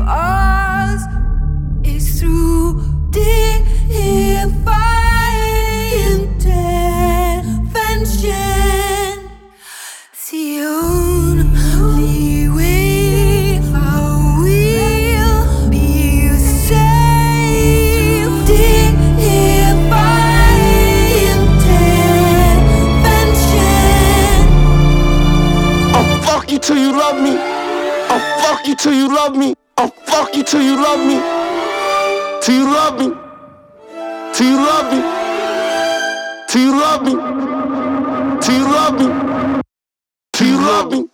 us is through divine intervention. The only way I will be saved. Divine intervention. I'll fuck you till you love me. I'll fuck you till you love me. I'll fuck you till you love me. Till you love me. Till you love me. Till you love me. Till you love me. Till you love me.